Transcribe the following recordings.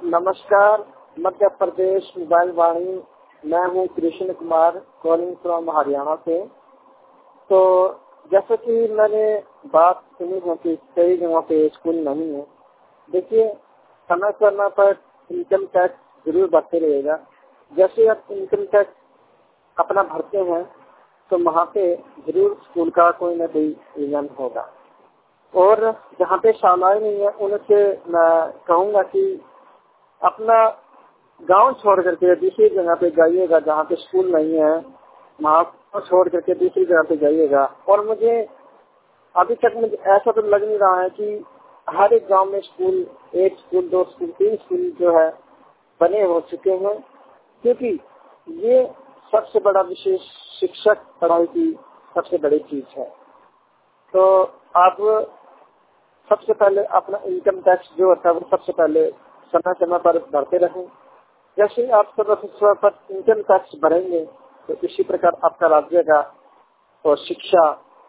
नमस्कार, मध्य प्रदेश मोबाइल वाणी। मैं हूँ कृष्ण कुमार, कॉलिंग फ्रॉम हरियाणा से। तो जैसे कि मैंने बात सुनी है कि कई जगहों पे स्कूल नहीं है। देखिए, समय समय पर इनकम टैक्स जरूर बढ़ते रहेगा। जैसे आप इनकम टैक्स अपना भरते हैं तो वहाँ पे जरूर स्कूल का कोई न कोई नियम होगा। और जहाँ पे शालाएं नहीं है उनसे मैं कहूँगा कि अपना गांव छोड़ करके दूसरी जगह पे जाइएगा जहाँ पे स्कूल नहीं है, वहाँ को छोड़ करके दूसरी जगह पे जाइएगा। और मुझे अभी तक मुझे ऐसा तो लग नहीं रहा है कि हर एक गांव में स्कूल, एक स्कूल, दो स्कूल, तीन स्कूल जो है बने हो चुके हैं, क्योंकि ये सबसे बड़ा विशेष शिक्षक पढ़ाई की सबसे बड़ी चीज है। तो आप सबसे पहले अपना इनकम टैक्स जो होता है वो सबसे पहले समय समय पर भरते रहें। जैसे आप समय पर इनकम टैक्स भरेंगे तो इसी प्रकार आपका राज्य का और शिक्षा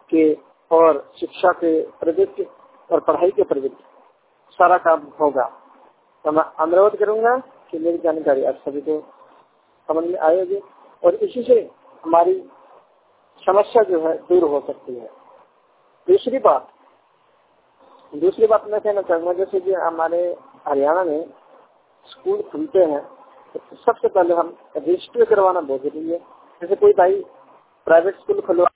के प्रवृत्ति और पढ़ाई के प्रवृत्ति सारा काम होगा। तो मैं अनुरोध करूंगा कि मेरी जानकारी आप सभी को समझ में आएगी और इसी से हमारी समस्या जो है दूर हो सकती है। दूसरी बात मैं कहना चाहूंगा, जैसे कि हमारे हरियाणा में स्कूल खुलते हैं तो सबसे पहले हम रजिस्टर करवाना बहुत जरूरी है। जैसे कोई भाई प्राइवेट स्कूल खुलवा